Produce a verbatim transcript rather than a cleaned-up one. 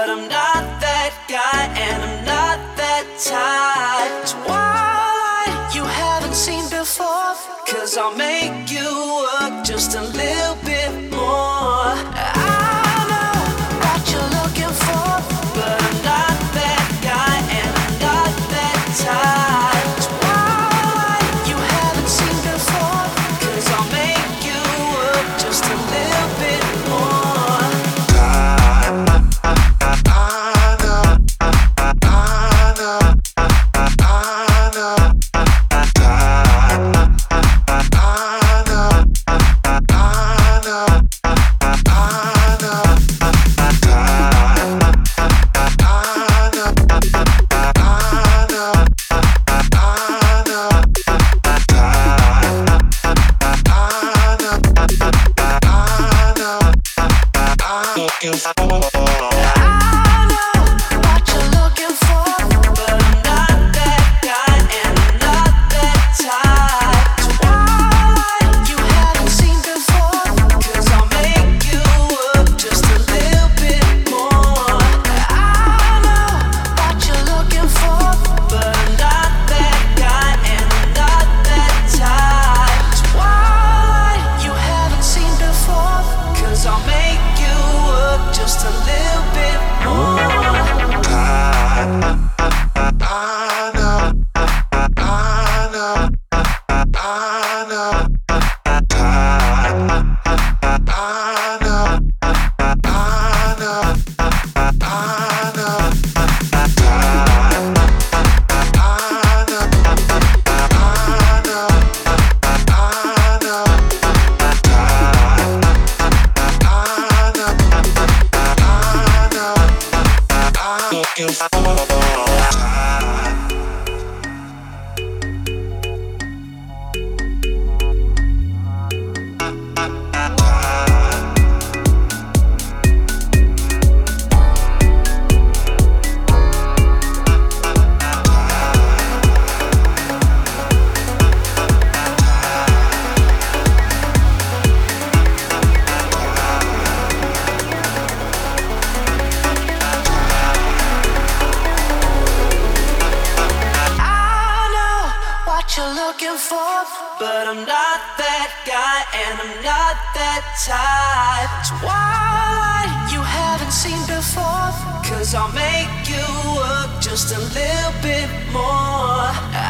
but I'm not that guy, and I'm not that type. Twilight you haven't seen before, cause I'll make you work just a little bit more. I know what you're looking for, but I'm not that guy, and I'm not that type. Twilight you haven't seen before, cause I'll make you work just a little bit more. But I'm not that guy, and I'm not that type. Twilight you haven't seen before, cause I'll make you work just a little bit more.